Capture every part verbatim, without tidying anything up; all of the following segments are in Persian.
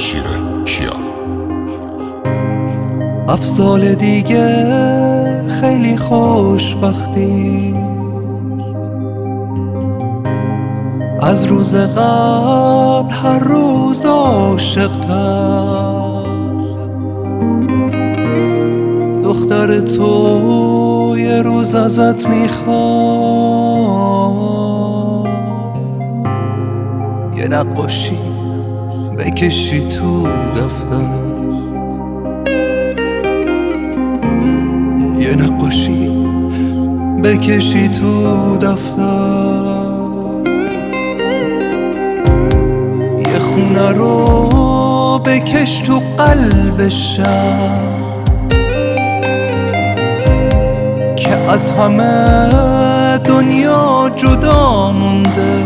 شیر کیا. هفت سال دیگه خیلی خوشبختی، از روز قبل هر روز عاشق‌تر. دختر تو یه روز ازت میخواد یه نقاشی بکشی تو دفتر، یه نقاشی بکشی تو دفتر. یه خونه رو بکش تو قلب شهر که از همه دنیا جدا مونده.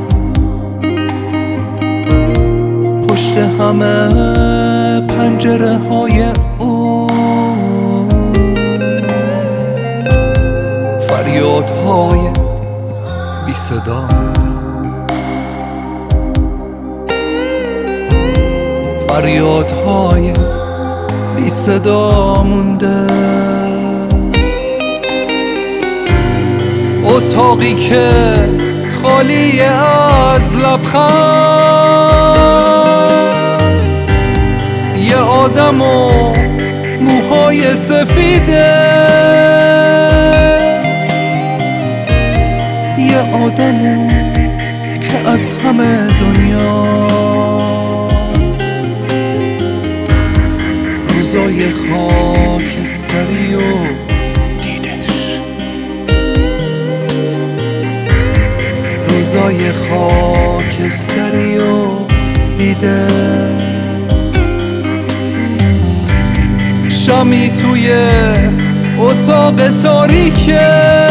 پشت همه پنجره های اون فریادهای بی صدا، فریادهای بی صدا مونده. اتاقی که خالی از لبخند، یه آدم و موهای سفیده، یه آدم که از همه دنیا روزای خاکستری و دیدش، روزای خاکستری و دیده. شمی توی اتاق تاریکه،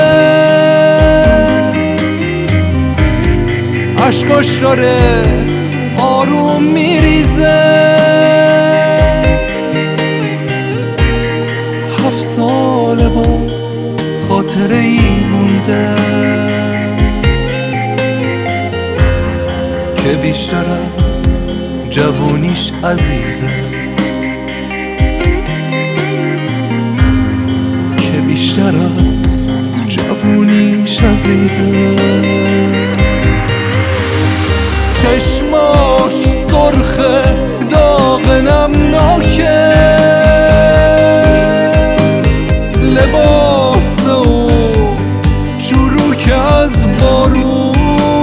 اشکاش داره آروم میریزه. هفت ساله با خاطره ای مونده که بیشتر از جوونیش عزیزه، که بیشتر از جوونیش عزیزه. چشماش سرخه داغ نمناکه، لباس و چروک از بارون.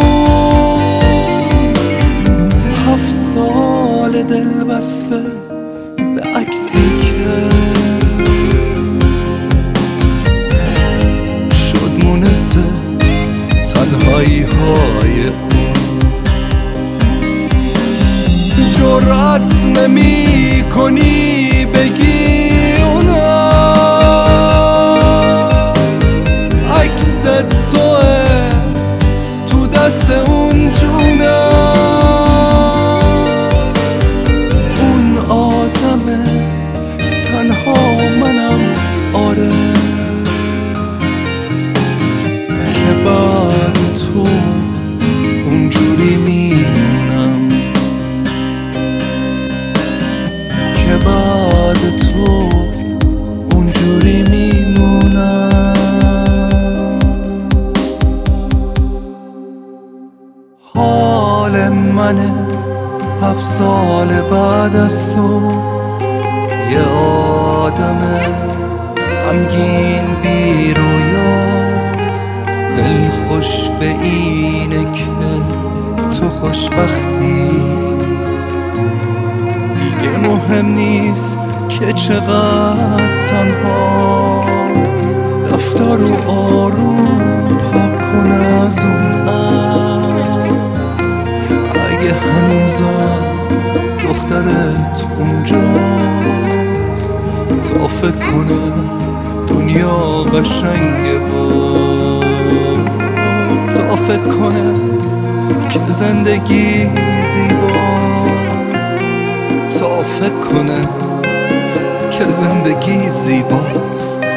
هفت سال دل بسته به عکسی که شد مونس تنهایی های جرأت نمی کنی بگی اونا عکس توه تو دست اون جونه. اون آدمه تنها منم، آره، که بعد تو اونجوری میمونم، که بعد تو اونجوری میمونم. حال منه هفت سال بعد از تو، یه آدم غمگین بی رویاست. دل خوش به اینه که تو خوشبختی، دیگه مهم نیست که چقدر تنهاست. دفتر رو آروم پاک کن از اون عکس، اگه هنوزم دخترت اونجاست. تا فکر کنه دنیا قشنگه با، تا فکر کنه که زندگی زیباست، تا فکر کنه که زندگی زیباست.